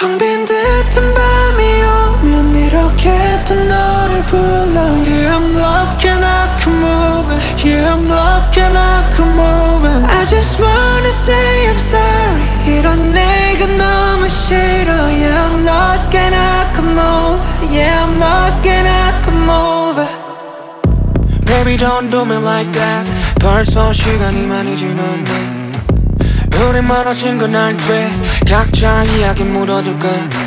텅 빈 듯한 밤이 오면 이렇게 또 너를 불러. Yeah, I'm lost, can I come over? Yeah, I'm lost, can I come over? I just wanna say I'm sorry. 이런 내가 너무 싫어. Yeah, I'm lost, can I come over? Yeah, I'm lost, can I come over? Baby, don't do me like that. 벌써 시간이 많이 지났네. 우리 멀어진 건 알지. 각자 이야기 묻어둘까.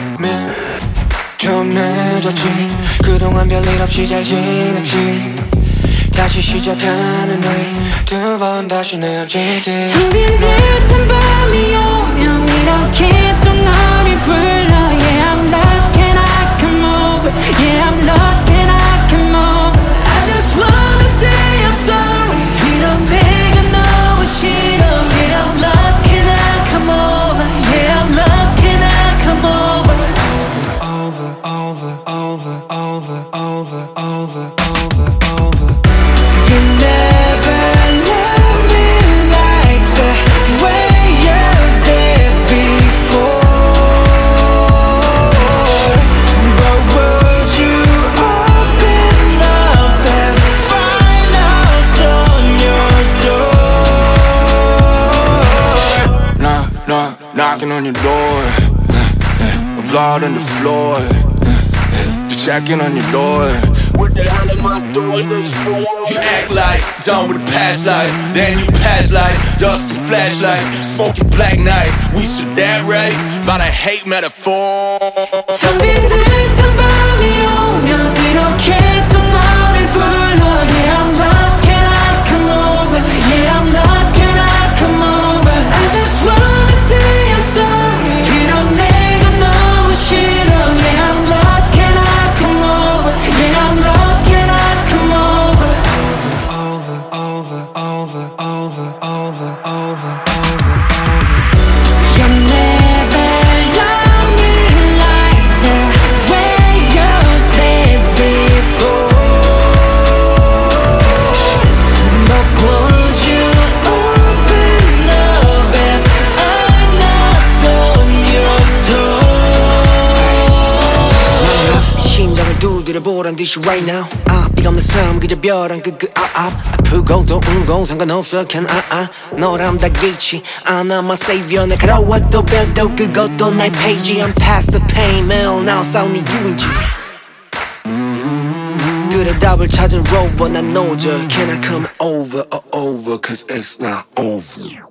좀 늦었지. 그동안 별일 없이 잘 지냈지. 다시 시작하는 날 두 번 다시 헤어지지. 텅 빈 듯한 밤이 오면 이렇게 또 너를 불러. Yeah, I'm lost, can I come over? Yeah, I'm lost, can I come over? I just wanna say I'm sorry. 이런 내가 너무 싫어. Yeah, I'm lost, can I come over? Yeah, I'm lost, can I come over? Over, over, over, over, over, over, over, over. You never loved me like the way you did before. But would you open up and find out on your door? Knock, knocking on your door. Blood on the floor. Just checking on your door. What the hell am I doing this for? You act like done with the past life, then you pass like dust and flashlight, smoking black night. We should that right, but I hate metaphor. 텅 빈 듯한 밤이 오면 이렇게 또 너를 불러. Yeah, I'm lost, can I come over? Yeah, I'm lost, can I come over? I just wanna say I'm sorry. 이런 내가 너무 싫어. Yeah, I'm lost, can I come over? Yeah, I'm lost, can I come over? Over, over, over, over, over, over, over, over. You never loved me like the way you did before. But would you open up if I knocked on your door? 심장을 두드려 보란 듯이 right now. 앞이 없는 삶 그저 벼랑 아프고도 운고 상관없어 can 너랑 다기치 않아 my savior 날카로워도 벼도 그것도 날 페이지. I'm past the pain 매일 now 싸우니 유인지. 그래 답을 찾은 rover 난 노저. Can I come over, over cause it's not over.